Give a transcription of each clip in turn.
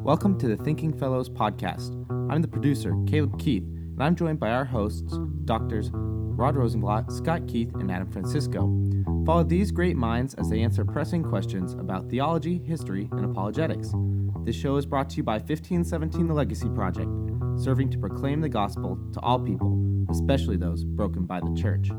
Welcome to the Thinking Fellows podcast. I'm the producer, Caleb Keith, and I'm joined by our hosts, Doctors Rod Rosenblatt, Scott Keith, and Adam Francisco. Follow these great minds as they answer pressing questions about theology, history, and apologetics. This show is brought to you by 1517 The Legacy Project, serving to proclaim the gospel to all people, especially those broken by the church.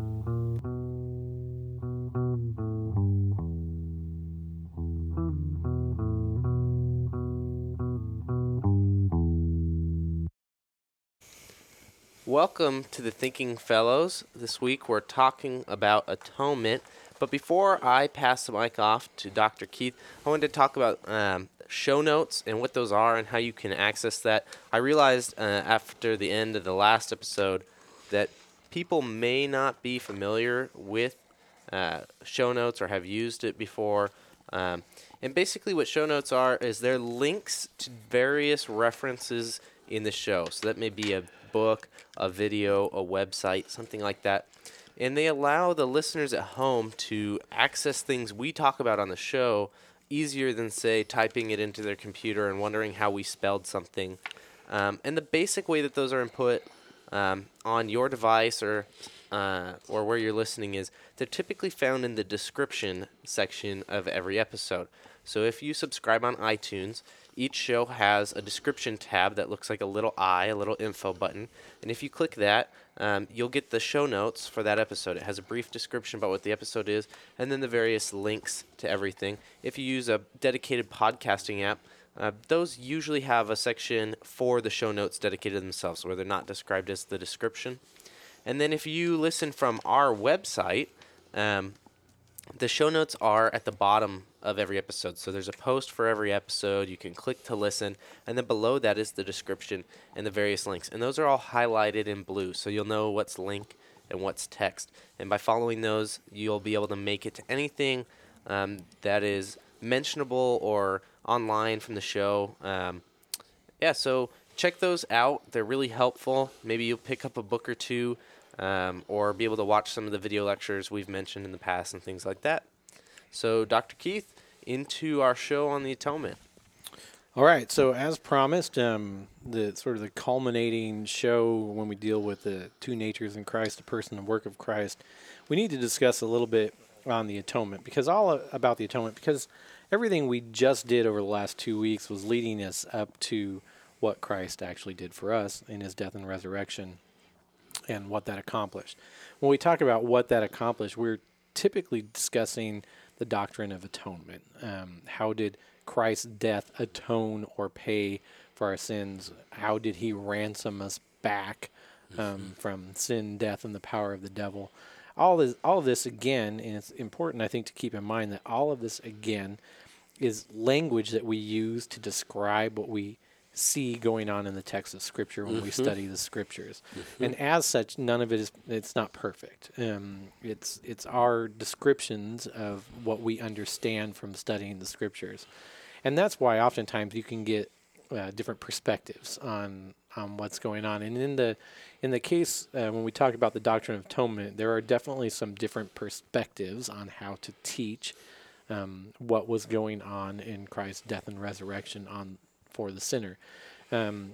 Welcome to the Thinking Fellows. This week we're talking about atonement. But before I pass the mic off to Dr. Keith, I wanted to talk about show notes and what those are and how you can access that. I realized after the end of the last episode that people may not be familiar with show notes or have used it before. And basically what show notes are is they're links to various references in the show. So that may be a book, a video, a website, something like that. And they allow the listeners at home to access things we talk about on the show easier than, say, typing it into their computer and wondering how we spelled something. And the basic way that those are input on your device or where you're listening is they're typically found in the description section of every episode. So if you subscribe on iTunes, each show has a description tab that looks like a little eye, a little info button. And if you click that, you'll get the show notes for that episode. It has a brief description about what the episode is, and then the various links to everything. If you use a dedicated podcasting app, those usually have a section for the show notes dedicated to themselves, where they're not described as the description. And then if you listen from our website, the show notes are at the bottom of every episode. So there's a post for every episode. You can click to listen. And then below that is the description and the various links. And those are all highlighted in blue. So you'll know what's link and what's text. And by following those, you'll be able to make it to anything that is mentionable or online from the show. So check those out. They're really helpful. Maybe you'll pick up a book or two. Or be able to watch some of the video lectures we've mentioned in the past and things like that. So, Dr. Keith, into our show on the atonement. All right. So, as promised, the culminating show when we deal with the two natures in Christ, the person and work of Christ, we need to discuss a little bit on the atonement, because everything we just did over the last 2 weeks was leading us up to what Christ actually did for us in his death and resurrection, and what that accomplished. When we talk about what that accomplished, we're typically discussing the doctrine of atonement. How did Christ's death atone or pay for our sins? How did he ransom us back from sin, death, and the power of the devil? All of this again, and it's important, I think, to keep in mind that all of this again is language that we use to describe what we see going on in the text of Scripture when we study the Scriptures. And as such, none of it's not perfect. It's our descriptions of what we understand from studying the Scriptures. And that's why oftentimes you can get different perspectives on what's going on. And in the case, when we talk about the doctrine of atonement, there are definitely some different perspectives on how to teach what was going on in Christ's death and resurrection for the sinner. In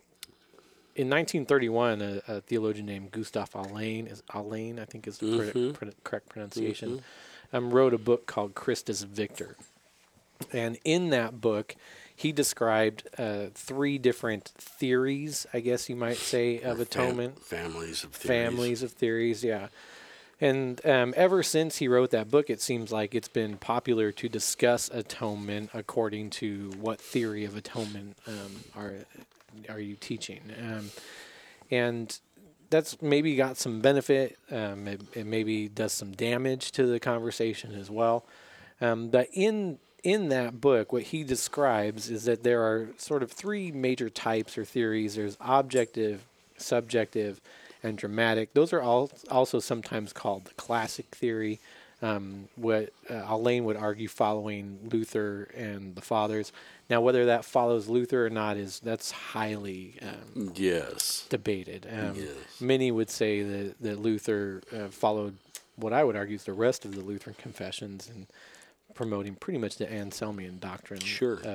1931, a theologian named Gustav Allain, I think is the correct pronunciation, wrote a book called Christus Victor. And in that book, he described 3 different theories, I guess you might say, of atonement. Families of theories. Families of theories, yeah. And ever since he wrote that book, it seems like it's been popular to discuss atonement according to what theory of atonement are you teaching. And that's maybe got some benefit. It maybe does some damage to the conversation as well. But in that book, what he describes is that there are sort of 3 major types or theories. There's objective, subjective, and dramatic. Those are also sometimes called the classic theory. What Allain would argue following Luther and the Fathers. Now, whether that follows Luther or not that's highly debated. Many would say that Luther followed what I would argue is the rest of the Lutheran confessions and promoting pretty much the Anselmian doctrine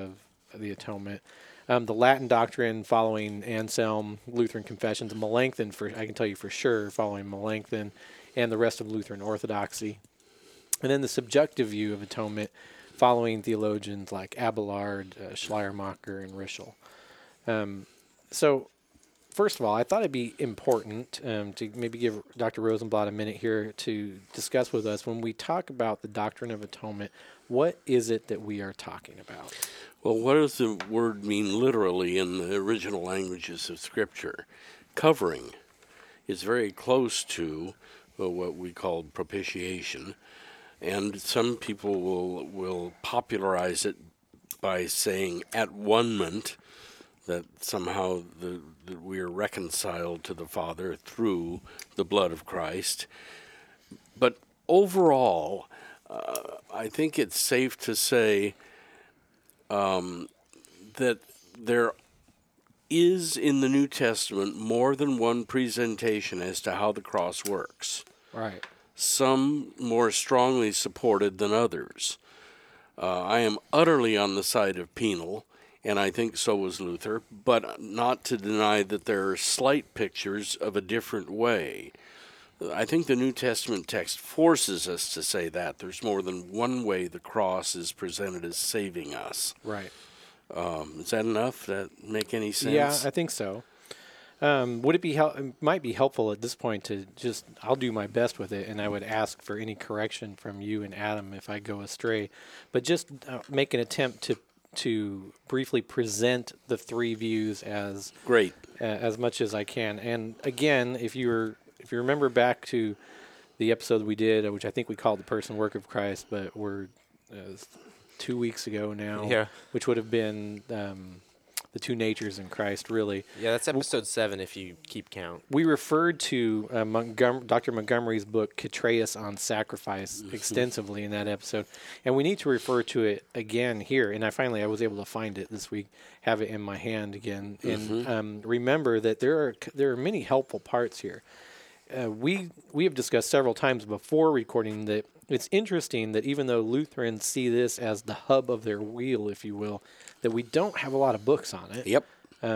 the atonement. The Latin doctrine following Anselm, Lutheran confessions, Melanchthon, I can tell you for sure, following Melanchthon, and the rest of Lutheran Orthodoxy. And then the subjective view of atonement following theologians like Abelard, Schleiermacher, and Rischel. So, first of all, I thought it'd be important to maybe give Dr. Rosenblatt a minute here to discuss with us, when we talk about the doctrine of atonement, what is it that we are talking about? Well, what does the word mean literally in the original languages of Scripture? Covering is very close to what we call propitiation, and some people will popularize it by saying at-one-ment, that somehow that we are reconciled to the Father through the blood of Christ. But overall, I think it's safe to say that there is in the New Testament more than one presentation as to how the cross works. Right. Some more strongly supported than others. I am utterly on the side of penal, and I think so was Luther, but not to deny that there are slight pictures of a different way. I think the New Testament text forces us to say that. There's more than one way the cross is presented as saving us. Right. Is that enough? Does that make any sense? Yeah, I think so. Would it be it might be helpful at this point to just, I'll do my best with it, and I would ask for any correction from you and Adam if I go astray, but just make an attempt to briefly present the three views as great as much as I can. And again, if you remember back to the episode we did, which I think we called The Person Work of Christ, but we're 2 weeks ago now, which would have been the two natures in Christ, really. Yeah, that's episode 7 if you keep count. We referred to Dr. Montgomery's book, Chytraeus on Sacrifice, extensively in that episode. And we need to refer to it again here. And I was able to find it this week, have it in my hand again. And remember that there are many helpful parts here. We have discussed several times before recording that it's interesting that even though Lutherans see this as the hub of their wheel, if you will, that we don't have a lot of books on it. Yep.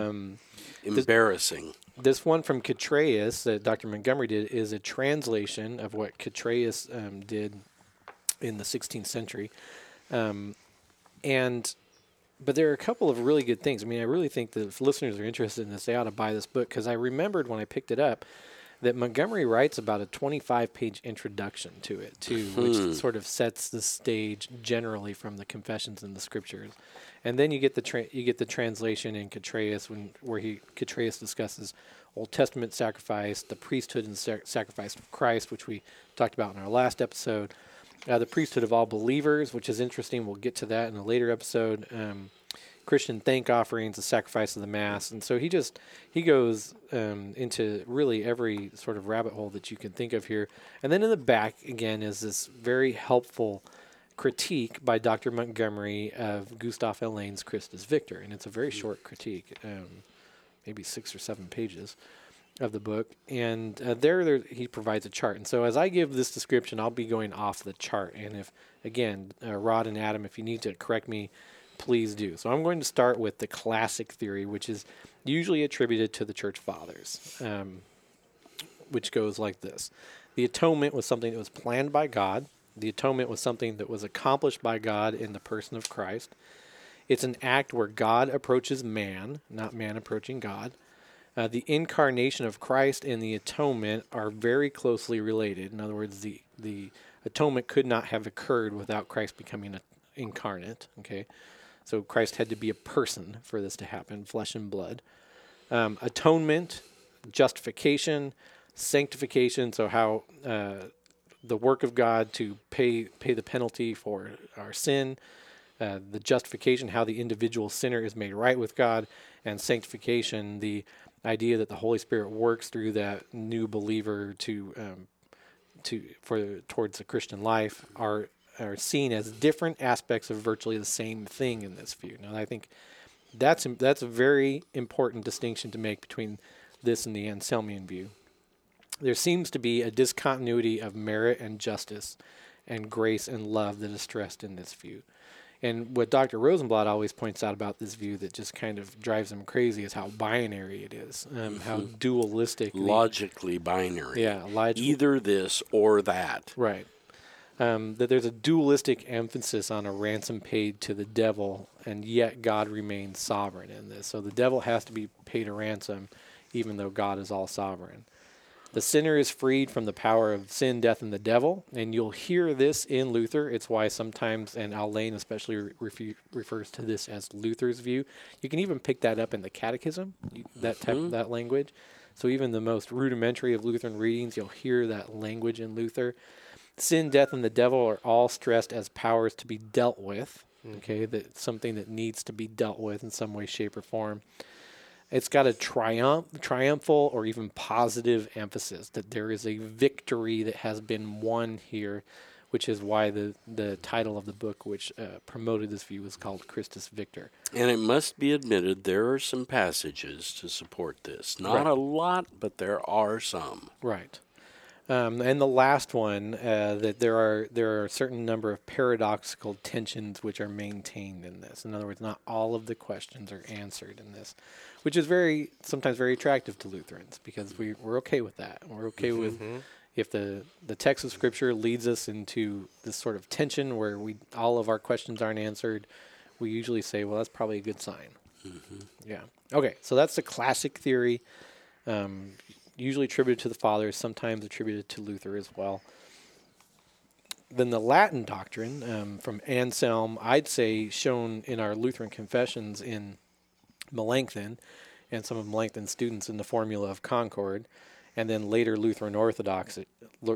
Embarrassing. This one from Chytraeus that Dr. Montgomery did is a translation of what Chytraeus did in the 16th century. But there are a couple of really good things. I mean, I really think that if listeners are interested in this, they ought to buy this book, because I remembered when I picked it up that Montgomery writes about a 25-page introduction to it, too, which sort of sets the stage generally from the Confessions and the Scriptures. And then you get the translation in Chytraeus where Chytraeus discusses Old Testament sacrifice, the priesthood and sacrifice of Christ, which we talked about in our last episode, the priesthood of all believers, which is interesting. We'll get to that in a later episode. Christian thank offerings, the sacrifice of the Mass. And so he goes into really every sort of rabbit hole that you can think of here. And then in the back, again, is this very helpful critique by Dr. Montgomery of Gustav Helene's Christus Victor. And it's a very short critique, maybe 6 or 7 pages of the book. And there he provides a chart. And so as I give this description, I'll be going off the chart. And if, again, Rod and Adam, if you need to correct me, please do. So I'm going to start with the classic theory, which is usually attributed to the Church Fathers, which goes like this. The atonement was something that was planned by God. The atonement was something that was accomplished by God in the person of Christ. It's an act where God approaches man, not man approaching God. The incarnation of Christ and the atonement are very closely related. In other words, the atonement could not have occurred without Christ becoming incarnate. Okay, so Christ had to be a person for this to happen, flesh and blood. Atonement, justification, sanctification. So how the work of God to pay the penalty for our sin. The justification, how the individual sinner is made right with God, and sanctification, the idea that the Holy Spirit works through that new believer towards the Christian life, are seen as different aspects of virtually the same thing in this view. Now, I think that's a very important distinction to make between this and the Anselmian view. There seems to be a discontinuity of merit and justice and grace and love that is stressed in this view. And what Dr. Rosenblatt always points out about this view that just kind of drives him crazy is how binary it is, how dualistic. Logically binary. Yeah, either this or that. Right. That there's a dualistic emphasis on a ransom paid to the devil, and yet God remains sovereign in this. So the devil has to be paid a ransom, even though God is all sovereign. The sinner is freed from the power of sin, death, and the devil, and you'll hear this in Luther. It's why sometimes, and Al Lane especially refers to this as Luther's view. You can even pick that up in the Catechism, that language. So even the most rudimentary of Lutheran readings, you'll hear that language in Luther. Sin, death, and the devil are all stressed as powers to be dealt with. Okay, that's something that needs to be dealt with in some way, shape, or form. It's got a triumphal or even positive emphasis that there is a victory that has been won here, which is why the title of the book, which promoted this view, is called Christus Victor. And it must be admitted there are some passages to support this. Not a lot, but there are some. Right. And the last one, that there are a certain number of paradoxical tensions which are maintained in this. In other words, not all of the questions are answered in this, which is sometimes very attractive to Lutherans, because we're okay with that. We're okay with if the text of Scripture leads us into this sort of tension where all of our questions aren't answered. We usually say, well, that's probably a good sign. Yeah. Okay, so that's the classic theory. Usually attributed to the Fathers, sometimes attributed to Luther as well. Then the Latin doctrine from Anselm, I'd say shown in our Lutheran confessions in Melanchthon, and some of Melanchthon's students in the Formula of Concord, and then later Lutheran Orthodoxy,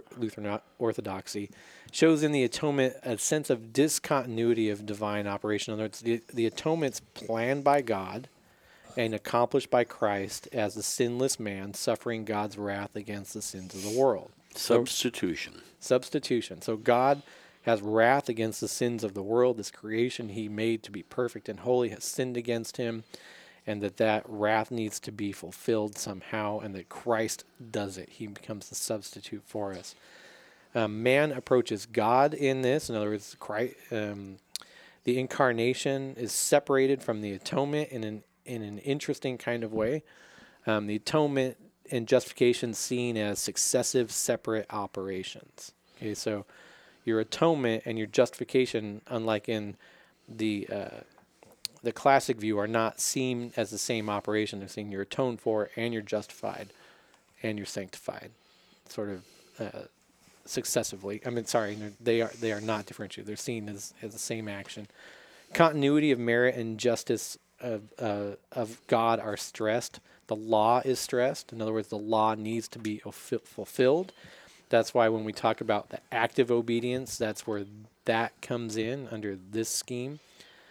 shows in the atonement a sense of discontinuity of divine operation. In other words, the atonement's planned by God and accomplished by Christ as the sinless man suffering God's wrath against the sins of the world. Substitution. So God has wrath against the sins of the world. This creation he made to be perfect and holy has sinned against him, and that wrath needs to be fulfilled somehow, and that Christ does it. He becomes the substitute for us. Man approaches God in this. In other words, Christ, the incarnation is separated from the atonement in an interesting kind of way. The atonement and justification seen as successive separate operations. Okay, so your atonement and your justification, unlike in the classic view, are not seen as the same operation. They're saying you're atoned for and you're justified and you're sanctified, sort of successively. They are not differentiated. They're seen as the same action. Continuity of merit and justice of God are stressed. The law is stressed. In other words, the law needs to be fulfilled. That's why when we talk about the active obedience, that's where that comes in under this scheme.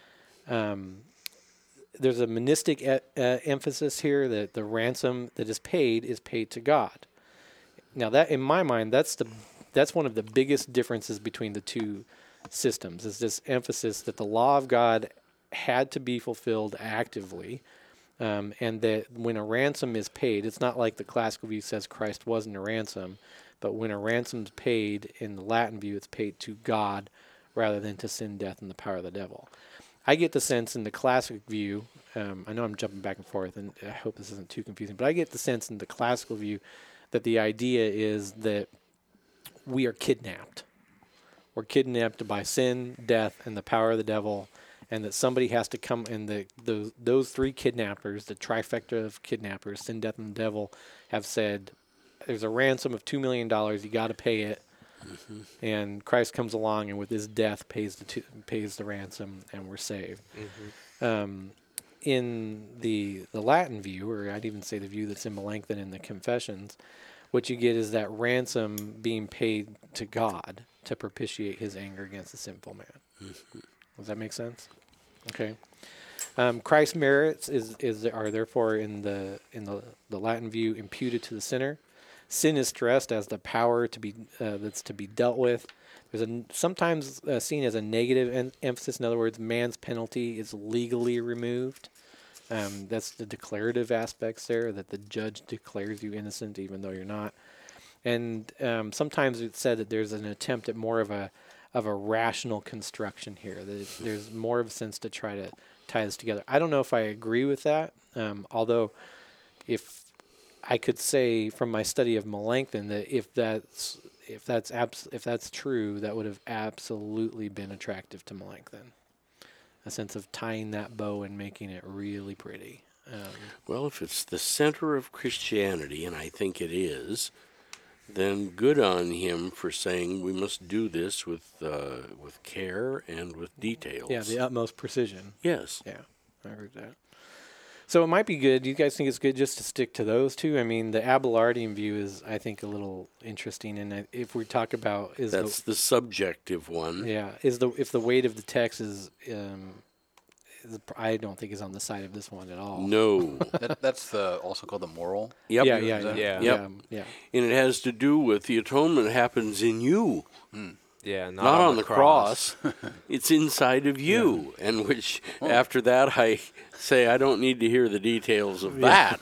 There's a monistic emphasis here that the ransom that is paid to God. Now, that in my mind, that's one of the biggest differences between the two systems, is this emphasis that the law of God had to be fulfilled actively, and that when a ransom is paid, it's not like the classical view says Christ wasn't a ransom, but when a ransom's paid in the Latin view, it's paid to God rather than to sin, death, and the power of the devil. I get the sense in the classic view, I know I'm jumping back and forth, and I hope this isn't too confusing, but I get the sense in the classical view that the idea is that we are kidnapped. We're kidnapped by sin, death, and the power of the devil, and that somebody has to come, and those three kidnappers, the trifecta of kidnappers, sin, death, and the devil, have said, there's a ransom of $2 million, you got to pay it. And Christ comes along and with his death pays the ransom, and we're saved. In the Latin view, or I'd even say the view that's in Melanchthon in the Confessions, what you get is that ransom being paid to God to propitiate his anger against the sinful man. Does that make sense? Okay. Christ's merits are therefore in the Latin view imputed to the sinner. Sin is stressed as the power to be that's to be dealt with. There's sometimes seen as a negative emphasis. In other words, man's penalty is legally removed. That's the declarative aspects there, that the judge declares you innocent even though you're not. And sometimes it's said that there's an attempt at more of a of a rational construction here. There's more of a sense to try to tie this together. I don't know if I agree with that, although if I could say from my study of Melanchthon that if that's true, that would have absolutely been attractive to Melanchthon. A sense of tying that bow and making it really pretty. Well, if it's the center of Christianity, and I think it is, then good on him for saying we must do this with care and with details. Yeah, the utmost precision. Yes. Yeah, I agree with that. So it might be good. Do you guys think it's good just to stick to those two? I mean, the Abelardian view is, I think, a little interesting. And if we talk about that's the subjective one. Yeah, if the weight of the text is I don't think is on the side of this one at all. No. That's also called the moral. Yep. Yeah. And it has to do with the atonement happens in you. Yeah, not on the cross. It's inside of you. Yeah. And which, after that, I say I don't need to hear the details of that.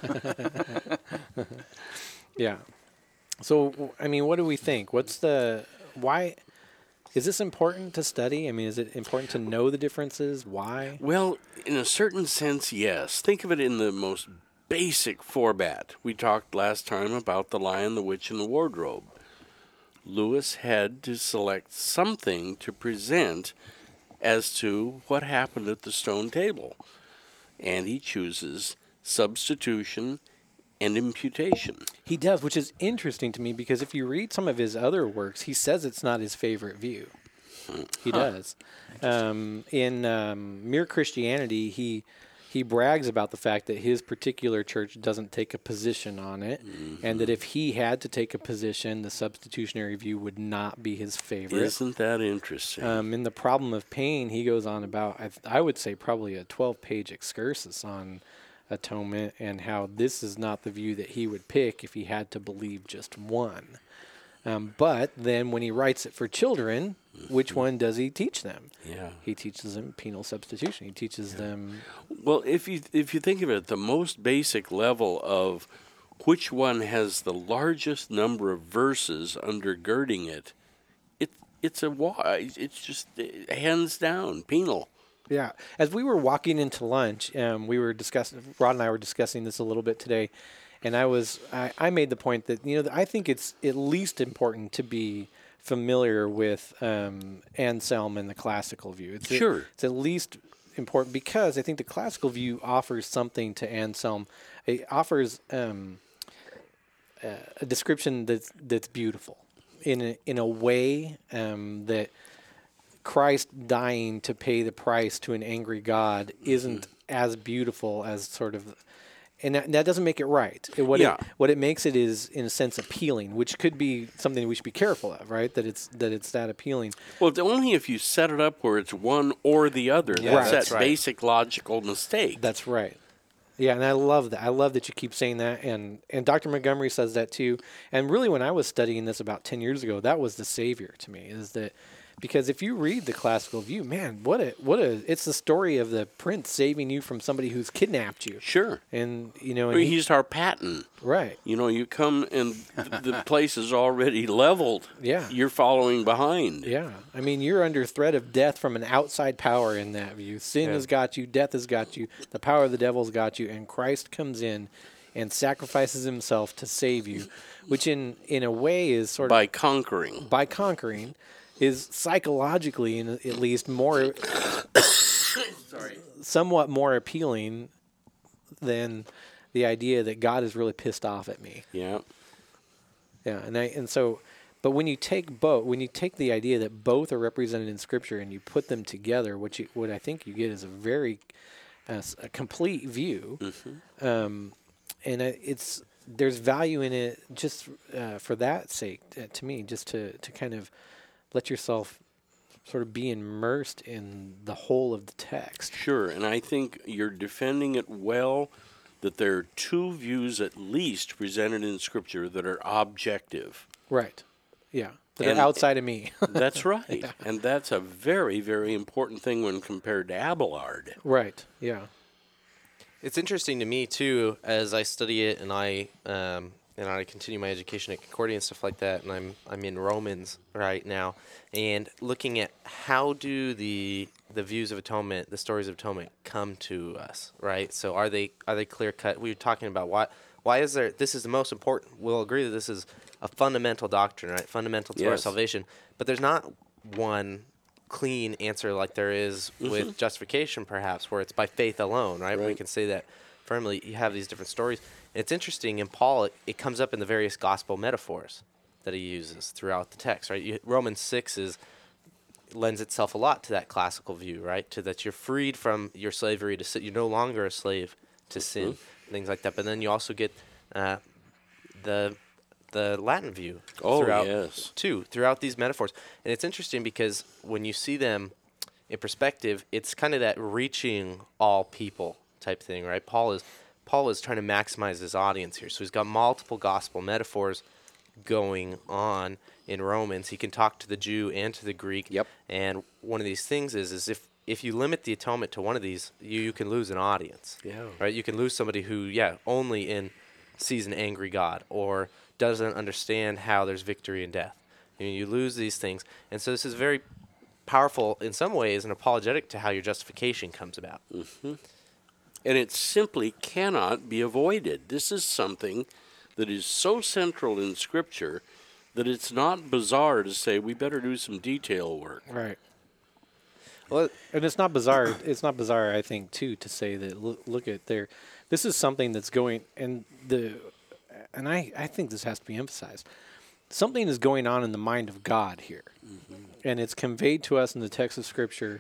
Yeah. So, I mean, what do we think? Why is this important to study? I mean, is it important to know the differences? Why? Well, in a certain sense, yes. Think of it in the most basic format. We talked last time about The Lion, the Witch, and the Wardrobe. Lewis had to select something to present as to what happened at the stone table. And he chooses substitution and imputation. He does, which is interesting to me because if you read some of his other works, he says it's not his favorite view. He does. In Mere Christianity, he brags about the fact that his particular church doesn't take a position on it, and that if he had to take a position, the substitutionary view would not be his favorite. Isn't that interesting? In The Problem of Pain, he goes on about, I would say probably a 12-page excursus on atonement and how this is not the view that he would pick if he had to believe just one. But then when he writes it for children, which one does he teach them? Yeah. He teaches them penal substitution. He teaches them... Well, if you think of it at the most basic level of which one has the largest number of verses undergirding it, it's just hands down penal. Yeah. As we were walking into lunch, we were Rod and I were discussing this a little bit today, and I made the point that, I think it's at least important to be familiar with Anselm and the classical view. It's at least important because I think the classical view offers something to Anselm. It offers a description that's beautiful in a way that Christ dying to pay the price to an angry God isn't as beautiful as sort of, and that doesn't make it right. What it makes it is, in a sense, appealing, which could be something we should be careful of, right? That it's that appealing. Well, it's only if you set it up where it's one or the other. That's that basic logical mistake. That's right. Yeah, and I love that. I love that you keep saying that, and Dr. Montgomery says that too. And really, when I was studying this about 10 years ago, that was the savior to me, is that because if you read the classical view, man, it's the story of the prince saving you from somebody who's kidnapped you. Sure. And, he's our pattern. Right. You come and the place is already leveled. Yeah. You're following behind. Yeah. I mean, you're under threat of death from an outside power in that view. Sin has got you. Death has got you. The power of the devil's got you. And Christ comes in and sacrifices himself to save you, which in a way is sort of... By conquering. Is psychologically, at least, more... somewhat more appealing than the idea that God is really pissed off at me. Yeah. Yeah, but when you take the idea that both are represented in Scripture and you put them together, what I think you get is a very a complete view, and there's value in it just for that sake, to me, just to kind of let yourself sort of be immersed in the whole of the text. Sure, and I think you're defending it well, that there are two views at least presented in Scripture that are objective. Right, yeah, that are outside of me. That's right, yeah. And that's a very, very important thing when compared to Abelard. Right, yeah. It's interesting to me, too, as I study it and I I continue my education at Concordia and stuff like that, and I'm in Romans right now, and looking at how do the views of atonement, the stories of atonement, come to us, right? So are they clear cut? We were talking about why is there? This is the most important. We'll agree that this is a fundamental doctrine, right? Fundamental to our Yes. salvation, but there's not one clean answer like there is with justification, perhaps, where it's by faith alone, right? We Right. can say that firmly. You have these different stories. And it's interesting in Paul, it comes up in the various gospel metaphors that he uses throughout the text, right? Romans 6 lends itself a lot to that classical view, right? To that you're freed from your slavery to sin. You're no longer a slave to sin, things like that. But then you also get the Latin view throughout, yes. too, throughout these metaphors. And it's interesting because when you see them in perspective, it's kind of that reaching all people type thing, right? Paul is trying to maximize his audience here. So he's got multiple gospel metaphors going on in Romans. He can talk to the Jew and to the Greek. Yep. And one of these things is if you limit the atonement to one of these, you can lose an audience. Yeah. Right? You can lose somebody who, only sees an angry God or doesn't understand how there's victory in death. You lose these things. And so this is very powerful in some ways and apologetic to how your justification comes about. And it simply cannot be avoided. This is something that is so central in Scripture that it's not bizarre to say we better do some detail work. Right. Well, And it's not bizarre. It's not bizarre, I think, too, to say that look at there. This is something that's going, and I think this has to be emphasized. Something is going on in the mind of God here, and it's conveyed to us in the text of Scripture,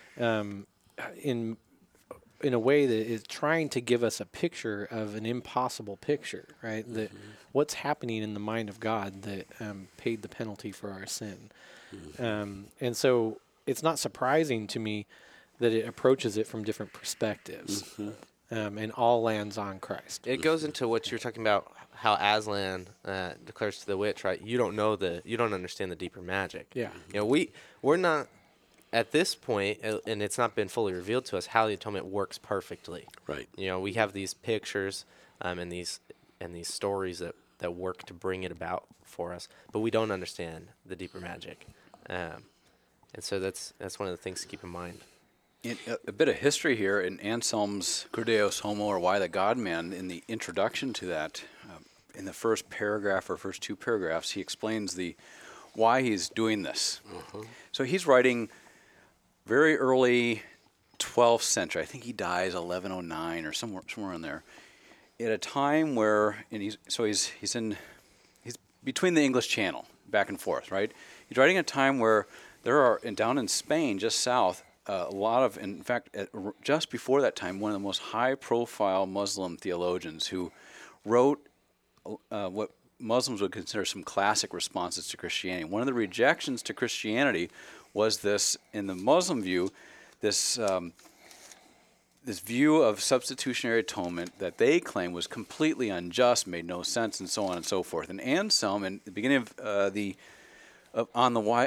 in a way that is trying to give us a picture of an impossible picture, right? That what's happening in the mind of God that paid the penalty for our sin, and so it's not surprising to me that it approaches it from different perspectives, and all lands on Christ. it goes into what you're talking about, how Aslan declares to the witch, right? You don't understand the deeper magic. Yeah. We're not at this point, and it's not been fully revealed to us how the atonement works perfectly. Right. We have these pictures and these stories that work to bring it about for us, but we don't understand the deeper magic, and so that's one of the things to keep in mind. A bit of history here in Anselm's Cur Deus Homo, or Why the God-Man, in the introduction to that, in the first paragraph or first two paragraphs, he explains why he's doing this. So he's writing very early 12th century. I think he dies 1109 or somewhere in there, at a time where, and he's between the English Channel, back and forth, right? He's writing at a time where there are, and down in Spain, just south, a lot of, in fact, just before that time, one of the most high-profile Muslim theologians who wrote what Muslims would consider some classic responses to Christianity. One of the rejections to Christianity was this, in the Muslim view, this view of substitutionary atonement that they claim was completely unjust, made no sense, and so on and so forth. And Anselm, in the beginning of On the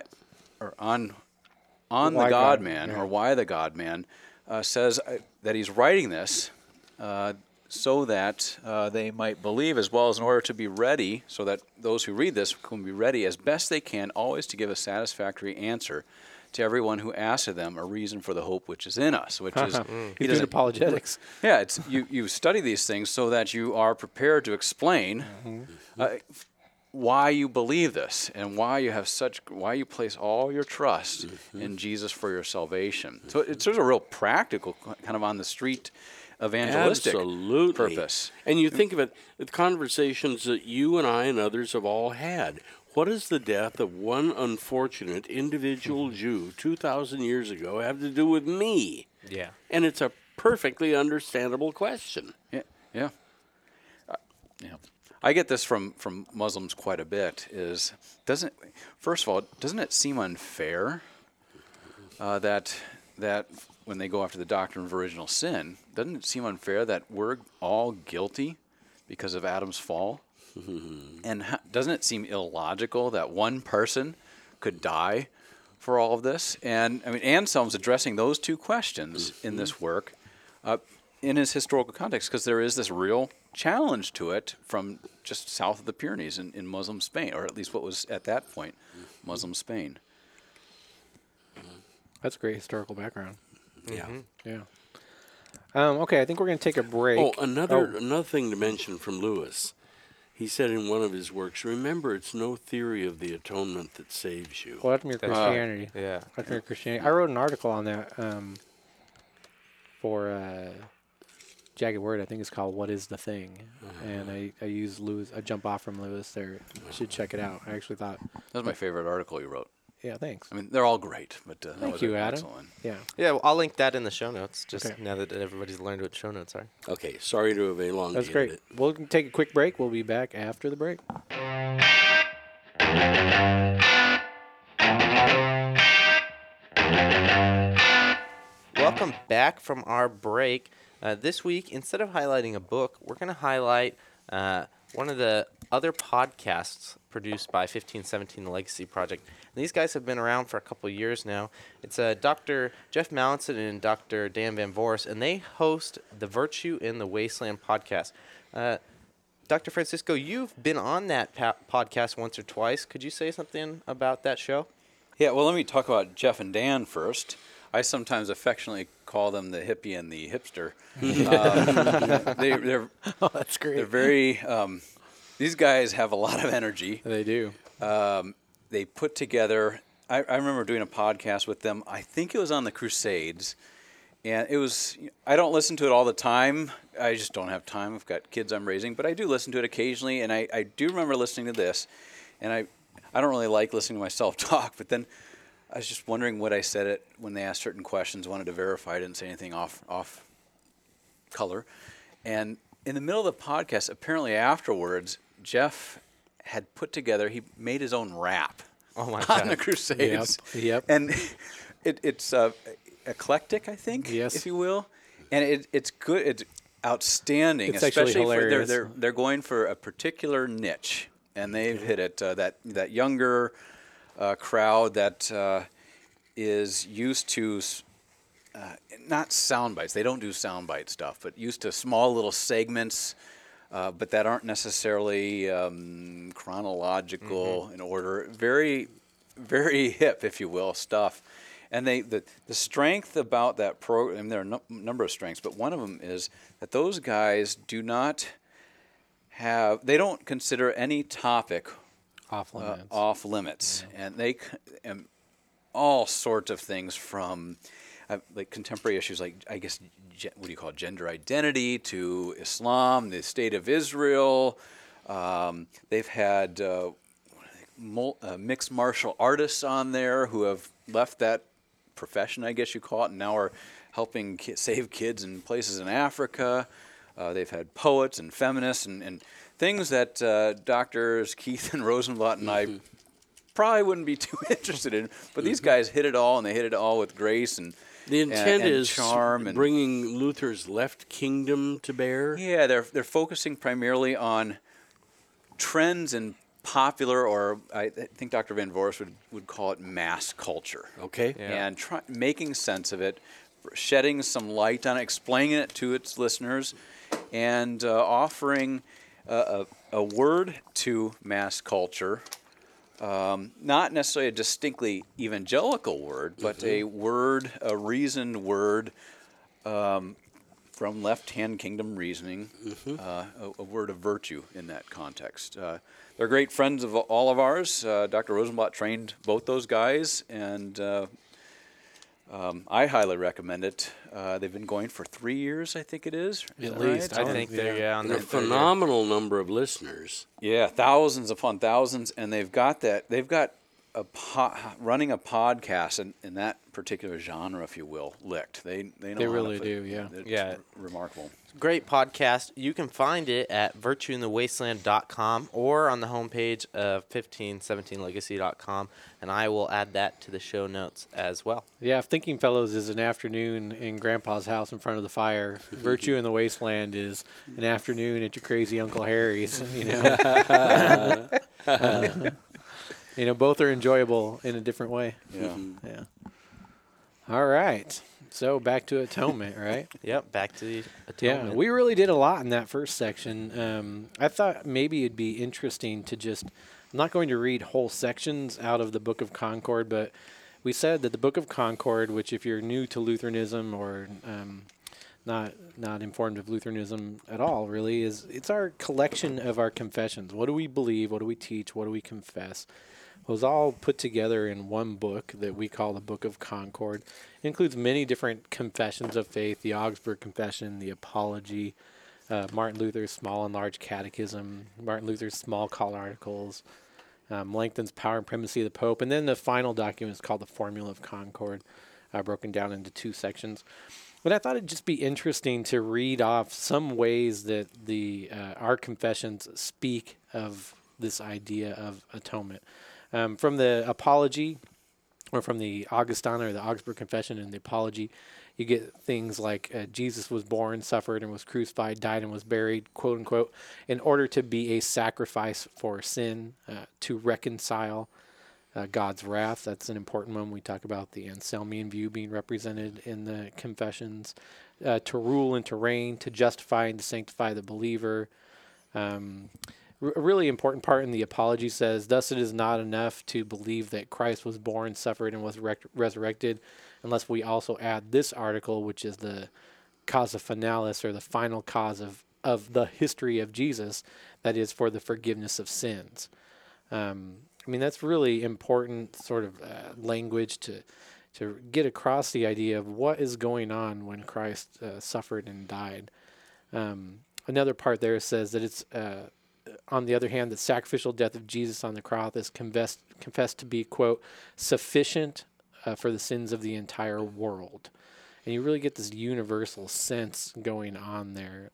God-Man, or Why the God-Man, says that he's writing this so that they might believe, as well as in order to be ready, so that those who read this can be ready as best they can, always to give a satisfactory answer to everyone who asks of them a reason for the hope which is in us, which is He's doing apologetics. Yeah, it's you study these things so that you are prepared to explain why you believe this and why you place all your trust in Jesus for your salvation. So it's sort of a real practical, kind of on the street evangelistic purpose. And you think of it, the conversations that you and I and others have all had. What does the death of one unfortunate individual Jew 2,000 years ago have to do with me? Yeah. And it's a perfectly understandable question. Yeah. I get this from Muslims quite a bit. First of all, doesn't it seem unfair that when they go after the doctrine of original sin, doesn't it seem unfair that we're all guilty because of Adam's fall? And doesn't it seem illogical that one person could die for all of this? And I mean, Anselm's addressing those two questions in this work. in his historical context, because there is this real challenge to it from just south of the Pyrenees in Muslim Spain, or at least what was at that point Muslim Spain. That's great historical background. Yeah. Yeah. Okay, I think we're going to take a break. Oh, another thing to mention from Lewis. He said in one of his works, remember, it's no theory of the atonement that saves you. Well, that's mere Christianity. Yeah. That's mere Christianity. I wrote an article on that for Jagged Word. I think it's called "What Is the Thing," and I use Lewis. I jump off from Lewis there. You should check it out. I actually thought That was my favorite article you wrote. Yeah, thanks. I mean, they're all great, but that Thank was you, an Adam. excellent. Yeah. Yeah, well, I'll link that in the show notes, just Okay. now that everybody's learned what show notes are. Okay, sorry to have elongated That's great. it. We'll take a quick break. We'll be back after the break. Welcome back from our break. This week, instead of highlighting a book, we're going to highlight one of the other podcasts produced by 1517 The Legacy Project. And these guys have been around for a couple of years now. It's Dr. Jeff Mallinson and Dr. Dan Van Voris, and they host the Virtue in the Wasteland podcast. Dr. Francisco, you've been on that podcast once or twice. Could you say something about that show? Yeah, well, let me talk about Jeff and Dan first. I sometimes affectionately call them the hippie and the hipster. They're Oh, that's great. they're very. These guys have a lot of energy. They do. They put together. I remember doing a podcast with them. I think it was on the Crusades, and it was. I don't listen to it all the time. I just don't have time. I've got kids I'm raising, but I do listen to it occasionally. And I do remember listening to this, and I don't really like listening to myself talk, but then I was just wondering what I said it when they asked certain questions. Wanted to verify I didn't say anything off color, and in the middle of the podcast, apparently afterwards, Jeff had put together. He made his own rap Oh, my on God. the Crusades. Yep. And it's eclectic, I think, Yes. if you will, and it's good. It's outstanding, It's actually especially for hilarious. they're going for a particular niche, and they've hit it. That younger crowd that is used to not sound bites. They don't do sound bite stuff, but used to small little segments, but that aren't necessarily chronological in order. Very, very hip, if you will, stuff. And the strength about that program, there are a number of strengths, but one of them is that those guys do not have, they don't consider any topic Off limits. off limits. And they, and all sorts of things from like contemporary issues like, I guess, what do you call it, gender identity to Islam, the state of Israel. They've had mixed martial artists on there who have left that profession, I guess you call it, and now are helping save kids in places in Africa. They've had poets and feminists and things that doctors Keith and Rosenblatt and I probably wouldn't be too interested in. But these guys hit it all, and they hit it all with grace and The intent and is charm and bringing Luther's left kingdom to bear. yeah, they're focusing primarily on trends in popular, or I think Dr. Van Voris would call it mass culture. Okay. Yeah. And making sense of it, shedding some light on it, explaining it to its listeners, and offering a word to mass culture, not necessarily a distinctly evangelical word, but a word, a reasoned word from left-hand kingdom reasoning, a word of virtue in that context. They're great friends of all of ours. Dr. Rosenblatt trained both those guys, and I highly recommend it. They've been going for 3 years, I think it is. Is At that least. right? I think they're on And a their third year. phenomenal number of listeners. Yeah, thousands upon thousands, and they've got that. They've got running a podcast in that particular genre, if you will, licked. They know They how to really put- do, yeah. It's Yeah. remarkable. Great podcast. You can find it at virtueinthewasteland.com or on the homepage of 1517legacy.com, and I will add that to the show notes as well. Yeah, if Thinking Fellows is an afternoon in Grandpa's house in front of the fire, Virtue in the Wasteland is an afternoon at your crazy Uncle Harry's. Both are enjoyable in a different way. Yeah. Yeah. All right. So back to atonement, right? Yep, back to the Yeah, atonement. we really did a lot in that first section. I thought maybe it'd be interesting to just, I'm not going to read whole sections out of the Book of Concord, but we said that the Book of Concord, which if you're new to Lutheranism or not informed of Lutheranism at all, really, it's our collection of our confessions. What do we believe? What do we teach? What do we confess? It was all put together in one book that we call the Book of Concord. It includes many different confessions of faith: the Augsburg Confession, the Apology, Martin Luther's Small and Large Catechism, Martin Luther's Small Call Articles, Melanchthon's Power and Primacy of the Pope, and then the final document is called the Formula of Concord, broken down into 2 sections. But I thought it'd just be interesting to read off some ways that our confessions speak of this idea of atonement. From the Apology, or from the Augustana or the Augsburg Confession and the Apology, you get things like Jesus was born, suffered, and was crucified, died, and was buried, quote unquote, in order to be a sacrifice for sin, to reconcile God's wrath. That's an important one. We talk about the Anselmian view being represented in the confessions, to rule and to reign, to justify and to sanctify the believer. A really important part in the Apology says, thus it is not enough to believe that Christ was born, suffered, and was resurrected, unless we also add this article, which is the causa finalis, or the final cause of the history of Jesus, that is for the forgiveness of sins. I mean, that's really important sort of language to get across the idea of what is going on when Christ suffered and died. Another part there says that it's, on the other hand, the sacrificial death of Jesus on the cross is confessed to be, quote, sufficient for the sins of the entire world. And you really get this universal sense going on there.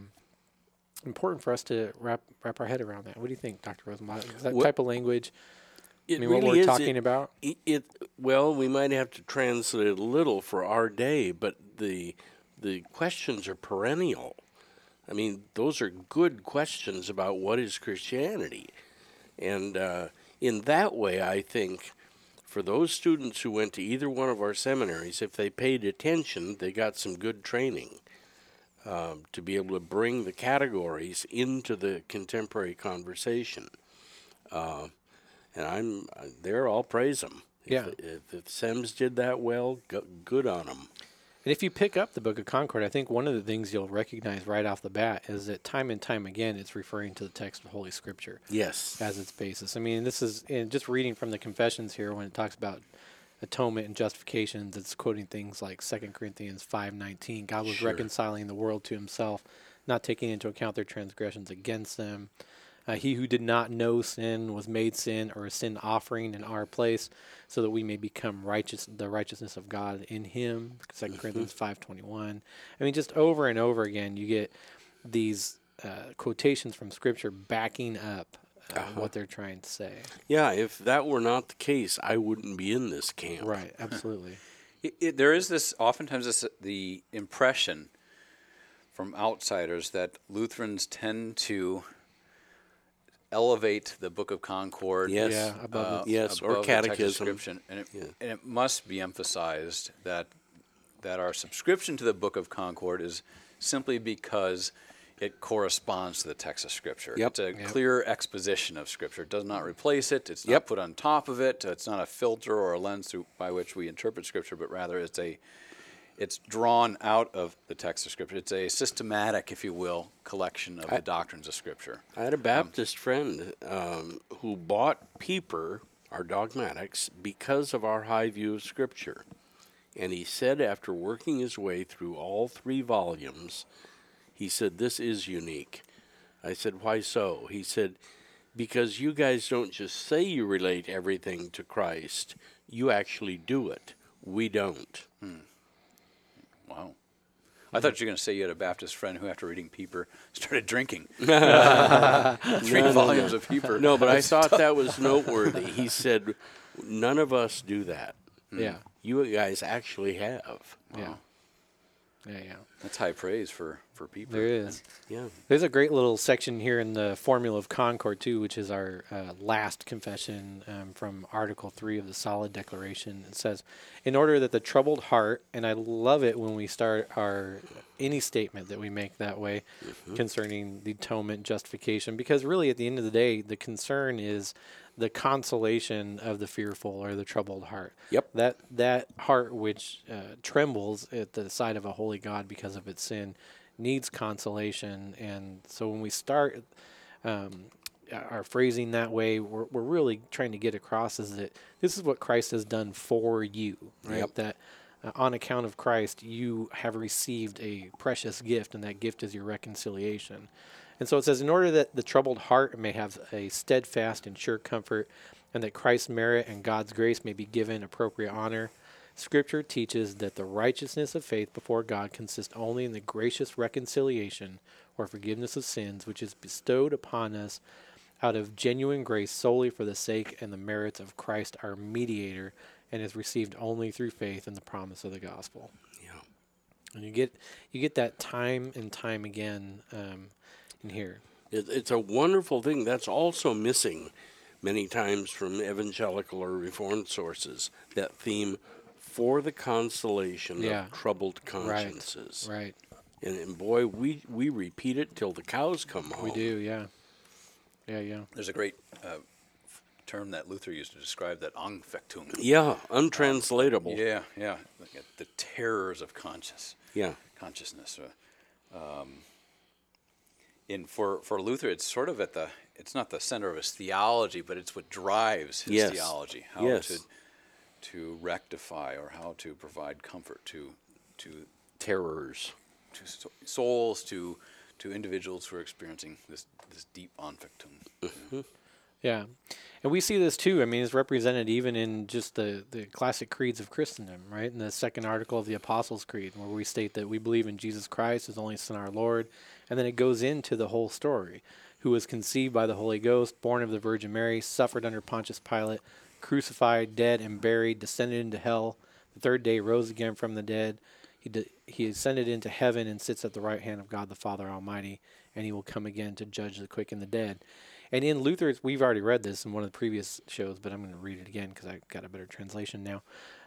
Important for us to wrap our head around that. What do you think, Dr. Rosenblatt? Is that type of language, It what really we're is. talking about? Well, we might have to translate it a little for our day, but the questions are perennial. I mean, those are good questions about what is Christianity. And in that way, I think, for those students who went to either one of our seminaries, if they paid attention, they got some good training to be able to bring the categories into the contemporary conversation. And I'm there. I'll praise them. Yeah. If SEMS did that well, good on them. And if you pick up the Book of Concord, I think one of the things you'll recognize right off the bat is that time and time again it's referring to the text of Holy Scripture Yes. as its basis. I mean, this is just reading from the Confessions here when it talks about atonement and justifications. It's quoting things like 2 Corinthians 5:19. God was reconciling the world to himself, not taking into account their transgressions against them. He who did not know sin was made sin, or a sin offering in our place, so that we may become righteous, the righteousness of God in him. 2 Corinthians 5:21. I mean, just over and over again, you get these quotations from Scripture backing up what they're trying to say. Yeah, if that were not the case, I wouldn't be in this camp. Right, absolutely. There is this, oftentimes, the impression from outsiders that Lutherans tend to elevate the Book of Concord, Yes. Yeah, above Yes, or above the text of catechism. Scripture. And it must be emphasized that our subscription to the Book of Concord is simply because it corresponds to the text of Scripture. Yep. It's a clear exposition of Scripture. It does not replace it. It's not put on top of it. It's not a filter or a lens by which we interpret Scripture, but rather it's drawn out of the text of Scripture. It's a systematic, if you will, collection of the doctrines of Scripture. I had a Baptist friend who bought Pieper, our dogmatics, because of our high view of Scripture. And he said after working his way through all 3 volumes, he said, this is unique. I said, why so? He said, because you guys don't just say you relate everything to Christ, you actually do it. We don't. Wow. I thought you were going to say you had a Baptist friend who, after reading Pieper, started drinking. 3 volumes of Pieper. No, but I thought that was noteworthy. He said, none of us do that. Yeah. You guys actually have. Yeah. Yeah, yeah. That's high praise for people. There is. Yeah. There's a great little section here in the Formula of Concord, too, which is our last confession from Article 3 of the Solid Declaration. It says, in order that the troubled heart, and I love it when we start any statement that we make that way concerning the atonement justification, because really at the end of the day, the concern is the consolation of the fearful or the troubled heart. Yep. That heart which trembles at the sight of a holy God because of its sin needs consolation. And so when we start our phrasing that way, we're really trying to get across is that this is what Christ has done for you, right? Yep. That on account of Christ, you have received a precious gift, and that gift is your reconciliation. And so it says, in order that the troubled heart may have a steadfast and sure comfort, and that Christ's merit and God's grace may be given appropriate honor, Scripture teaches that the righteousness of faith before God consists only in the gracious reconciliation or forgiveness of sins, which is bestowed upon us out of genuine grace solely for the sake and the merits of Christ our mediator, and is received only through faith in the promise of the gospel. Yeah. And you get that time and time again in here. It's a wonderful thing. That's also missing many times from evangelical or Reformed sources, that theme for the consolation of troubled consciences. Right. And boy, we repeat it till the cows come home. We do, yeah. Yeah. There's a great term that Luther used to describe that Anfechtung. Yeah, untranslatable. Yeah. Like the terrors of consciousness. For Luther, it's sort of it's not the center of his theology, but it's what drives his theology. How to rectify or how to provide comfort to terrors, to souls, to individuals who are experiencing this deep Anfechtung. Yeah. And we see this too. I mean, it's represented even in just the classic creeds of Christendom, right? In the second article of the Apostles' Creed, where we state that we believe in Jesus Christ, his only Son, our Lord. And then it goes into the whole story. Who was conceived by the Holy Ghost, born of the Virgin Mary, suffered under Pontius Pilate, crucified, dead, and buried, descended into hell. The third day rose again from the dead. He ascended into heaven and sits at the right hand of God the Father Almighty, and he will come again to judge the quick and the dead. And in Luther's, we've already read this in one of the previous shows, but I'm going to read it again because I got a better translation now.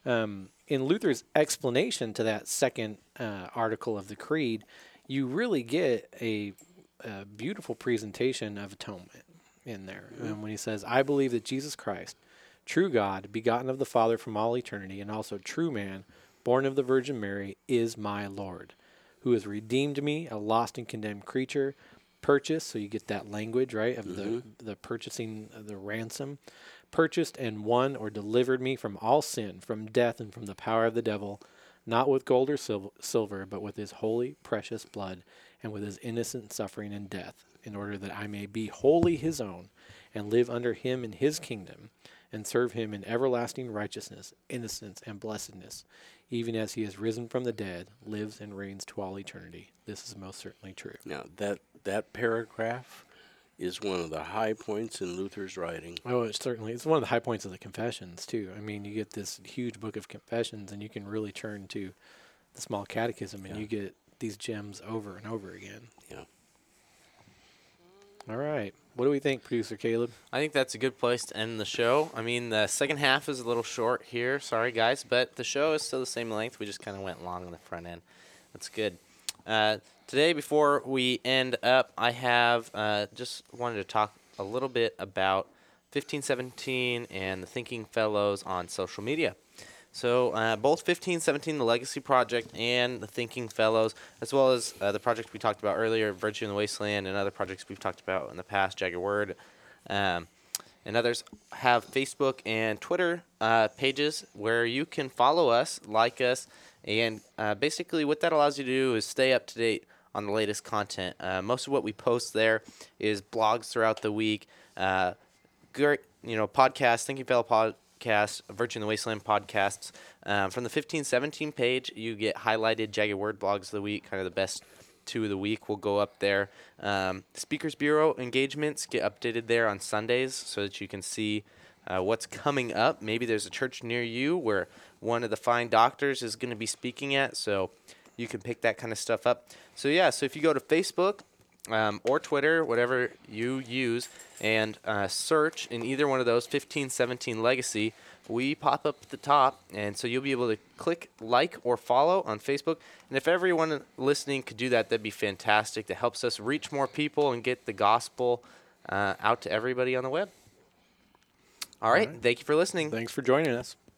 In Luther's explanation to that second article of the Creed, you really get a beautiful presentation of atonement in there. When he says, I believe that Jesus Christ, true God, begotten of the Father from all eternity, and also true man, born of the Virgin Mary, is my Lord, who has redeemed me, a lost and condemned creature, purchased, so you get that language, right, of the purchasing of the ransom, purchased and won or delivered me from all sin, from death, and from the power of the devil, not with gold or silver, but with his holy, precious blood, and with his innocent suffering and death, in order that I may be wholly his own, and live under him in his kingdom, and serve him in everlasting righteousness, innocence, and blessedness, even as he has risen from the dead, lives and reigns to all eternity. This is most certainly true. Now, that paragraph is one of the high points in Luther's writing. Oh, it's one of the high points of the Confessions, too. I mean, you get this huge book of Confessions, and you can really turn to the Small Catechism, and you get these gems over and over again. Yeah. All right. What do we think, Producer Caleb? I think that's a good place to end the show. I mean, the second half is a little short here. Sorry, guys. But the show is still the same length. We just kind of went long on the front end. That's good. Today, before we end up, I have just wanted to talk a little bit about 1517 and the Thinking Fellows on social media. So both 1517, the Legacy Project, and the Thinking Fellows, as well as the project we talked about earlier, Virtue in the Wasteland, and other projects we've talked about in the past, Jagged Word, and others, have Facebook and Twitter pages where you can follow us, like us, and basically what that allows you to do is stay up to date on the latest content. Most of what we post there is blogs throughout the week, great, podcasts, Thinking Fellow podcast, Virtue in the Wasteland podcasts. From the 1517 page, you get highlighted Jagged Word blogs of the week, kind of the best 2 of the week will go up there. Speakers Bureau engagements get updated there on Sundays so that you can see what's coming up. Maybe there's a church near you where one of the fine doctors is going to be speaking at, so you can pick that kind of stuff up. So if you go to Facebook or Twitter, whatever you use, and search in either one of those, 1517 Legacy, we pop up at the top, and so you'll be able to click like or follow on Facebook. And if everyone listening could do that, that'd be fantastic. That helps us reach more people and get the gospel out to everybody on the web. All right. Thank you for listening. Thanks for joining us.